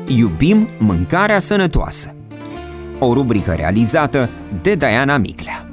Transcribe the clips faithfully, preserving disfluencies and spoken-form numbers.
Iubim mâncarea sănătoasă. O rubrică realizată de Diana Miclea.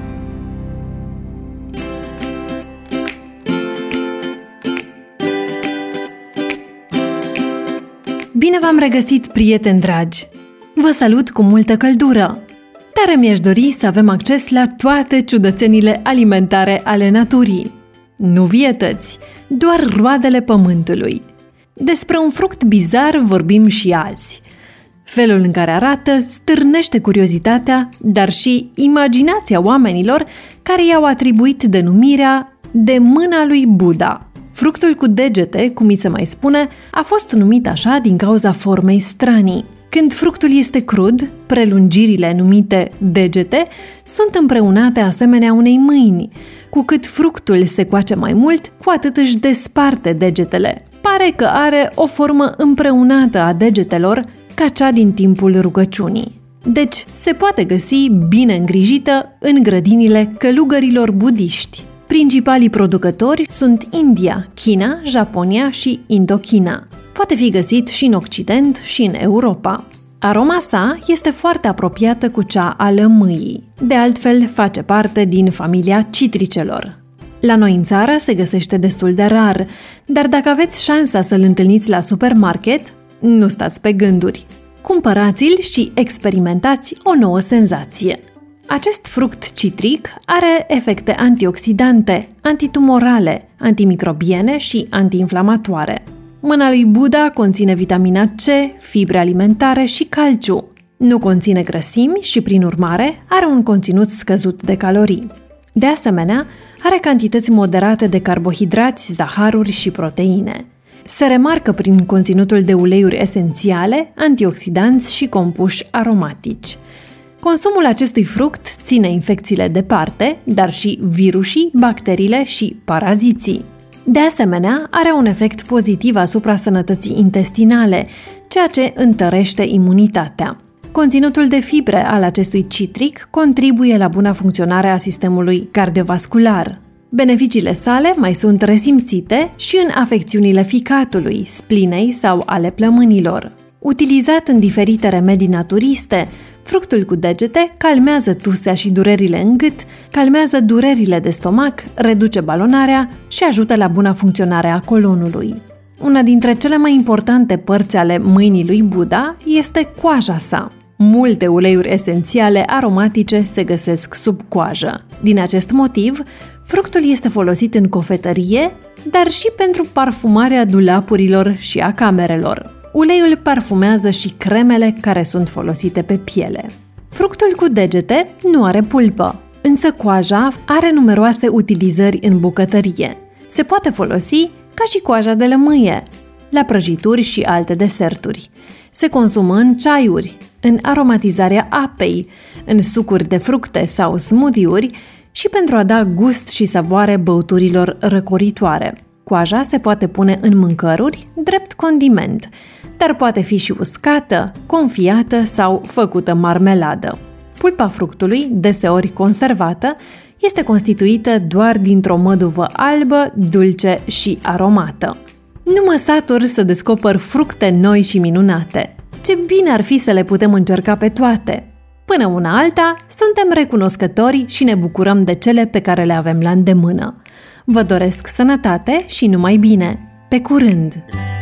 Bine v-am regăsit, prieteni dragi! Vă salut cu multă căldură! Tare mi-aș dori să avem acces la toate ciudățenile alimentare ale naturii. Nu vietăți, doar roadele pământului. Despre un fruct bizar vorbim și azi. Felul în care arată stârnește curiozitatea, dar și imaginația oamenilor care i-au atribuit denumirea de mâna lui Buddha. Fructul cu degete, cum îi se mai spune, a fost numit așa din cauza formei stranii. Când fructul este crud, prelungirile numite degete sunt împreunate asemenea unei mâini. Cu cât fructul se coace mai mult, cu atât își desparte degetele. Pare că are o formă împreunată a degetelor, ca cea din timpul rugăciunii. Deci, se poate găsi bine îngrijită în grădinile călugărilor budiști. Principalii producători sunt India, China, Japonia și Indochina. Poate fi găsit și în Occident și în Europa. Aroma sa este foarte apropiată cu cea a lămâii. De altfel, face parte din familia citricelor. La noi în țară se găsește destul de rar, dar dacă aveți șansa să-l întâlniți la supermarket, nu stați pe gânduri. Cumpărați-l și experimentați o nouă senzație. Acest fruct citric are efecte antioxidante, antitumorale, antimicrobiene și antiinflamatoare. Mâna lui Buddha conține vitamina C, fibre alimentare și calciu. Nu conține grăsimi și, prin urmare, are un conținut scăzut de calorii. De asemenea, are cantități moderate de carbohidrați, zaharuri și proteine. Se remarcă prin conținutul de uleiuri esențiale, antioxidanți și compuși aromatici. Consumul acestui fruct ține infecțiile departe, dar și virusii, bacteriile și paraziții. De asemenea, are un efect pozitiv asupra sănătății intestinale, ceea ce întărește imunitatea. Conținutul de fibre al acestui citric contribuie la buna funcționare a sistemului cardiovascular. Beneficiile sale mai sunt resimțite și în afecțiunile ficatului, splinei sau ale plămânilor. Utilizat în diferite remedii naturiste, fructul cu degete calmează tusea și durerile în gât, calmează durerile de stomac, reduce balonarea și ajută la buna funcționare a colonului. Una dintre cele mai importante părți ale mâinii lui Buddha este coaja sa. Multe uleiuri esențiale aromatice se găsesc sub coajă. Din acest motiv, fructul este folosit în cofetărie, dar și pentru parfumarea dulapurilor și a camerelor. Uleiul parfumează și cremele care sunt folosite pe piele. Fructul cu degete nu are pulpă, însă coaja are numeroase utilizări în bucătărie. Se poate folosi ca și coaja de lămâie, la prăjituri și alte deserturi. Se consumă în ceaiuri, în aromatizarea apei, în sucuri de fructe sau smoothie-uri și pentru a da gust și savoare băuturilor răcoritoare. Coaja se poate pune în mâncăruri drept condiment, dar poate fi și uscată, confiată sau făcută marmeladă. Pulpa fructului, deseori conservată, este constituită doar dintr-o măduvă albă, dulce și aromată. Nu mă satur să descoper fructe noi și minunate. Ce bine ar fi să le putem încerca pe toate! Până una alta, suntem recunoscători și ne bucurăm de cele pe care le avem la îndemână. Vă doresc sănătate și numai bine! Pe curând!